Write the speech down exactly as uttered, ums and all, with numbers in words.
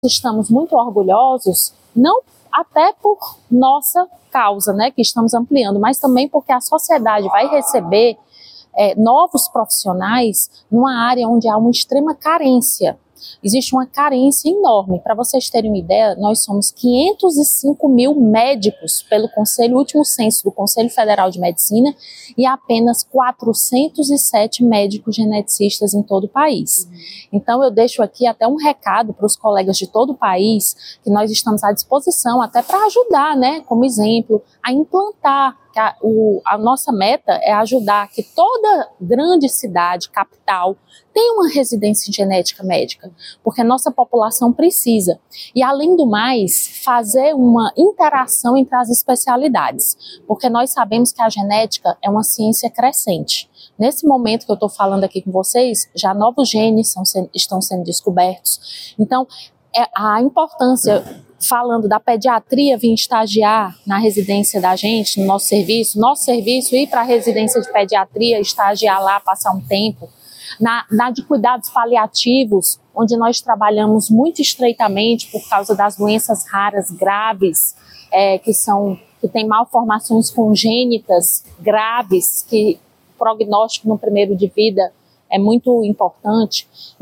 estamos muito orgulhosos, não até por nossa causa, né, que estamos ampliando, mas também porque a sociedade vai receber é, novos profissionais numa área onde há uma extrema carência. Existe uma carência enorme. Para vocês terem uma ideia, nós somos quinhentos e cinco mil médicos pelo Conselho, último censo do Conselho Federal de Medicina, e apenas quatrocentos e sete médicos geneticistas em todo o país. Então eu deixo aqui até um recado para os colegas de todo o país, que nós estamos à disposição até para ajudar, né, como exemplo, a implantar. A, o, a nossa meta é ajudar que toda grande cidade, capital, tenha uma residência em genética médica, porque a nossa população precisa. E além do mais, fazer uma interação entre as especialidades, porque nós sabemos que a genética é uma ciência crescente. Nesse momento que eu estou falando aqui com vocês, já novos genes são, estão sendo descobertos. Então, é a importância, falando da pediatria vir estagiar na residência da gente, no nosso serviço, nosso serviço ir para a residência de pediatria, estagiar lá, passar um tempo, na, na de cuidados paliativos, onde nós trabalhamos muito estreitamente por causa das doenças raras graves, é, que são, que têm malformações congênitas graves, que o prognóstico no primeiro de vida é muito importante.